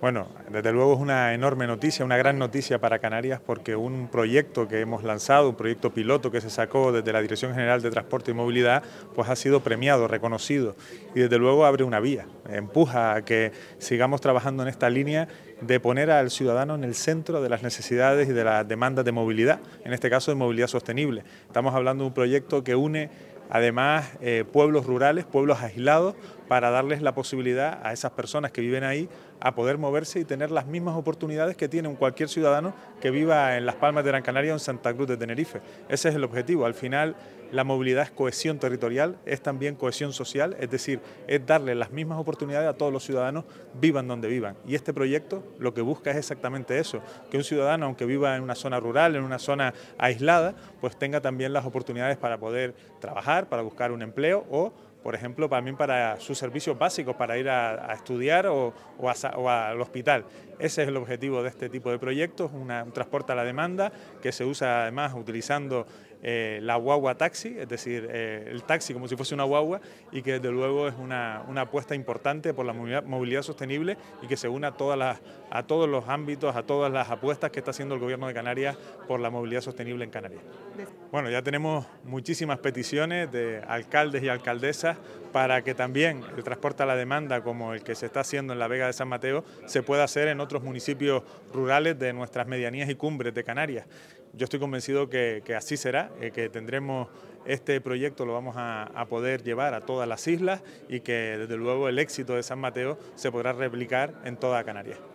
Bueno, desde luego es una enorme noticia, una gran noticia para Canarias, porque un proyecto que hemos lanzado, un proyecto piloto que se sacó desde la Dirección General de Transporte y Movilidad, pues ha sido premiado, reconocido, y desde luego abre una vía, empuja a que sigamos trabajando en esta línea de poner al ciudadano en el centro de las necesidades y de las demandas de movilidad, en este caso de movilidad sostenible. Estamos hablando de un proyecto que une además pueblos rurales, pueblos aislados, para darles la posibilidad a esas personas que viven ahí a poder moverse y tener las mismas oportunidades que tiene cualquier ciudadano que viva en Las Palmas de Gran Canaria o en Santa Cruz de Tenerife. Ese es el objetivo. Al final, la movilidad es cohesión territorial, es también cohesión social, es decir, es darle las mismas oportunidades a todos los ciudadanos, vivan donde vivan. Y este proyecto lo que busca es exactamente eso, que un ciudadano, aunque viva en una zona rural, en una zona aislada, pues tenga también las oportunidades para poder trabajar, para buscar un empleo o, por ejemplo, también para sus servicios básicos, para ir a estudiar o al hospital. Ese es el objetivo de este tipo de proyectos, un transporte a la demanda que se usa además utilizando la guagua taxi, es decir, el taxi como si fuese una guagua, y que desde luego es una apuesta importante por la movilidad sostenible y que se une a todos los ámbitos, a todas las apuestas que está haciendo el Gobierno de Canarias por la movilidad sostenible en Canarias. Bueno, ya tenemos muchísimas peticiones de alcaldes y alcaldesas para que también el transporte a la demanda, como el que se está haciendo en la Vega de San Mateo, se pueda hacer en otros municipios rurales de nuestras medianías y cumbres de Canarias. Yo estoy convencido que así será, que tendremos este proyecto, lo vamos a poder llevar a todas las islas y que desde luego el éxito de San Mateo se podrá replicar en toda Canarias.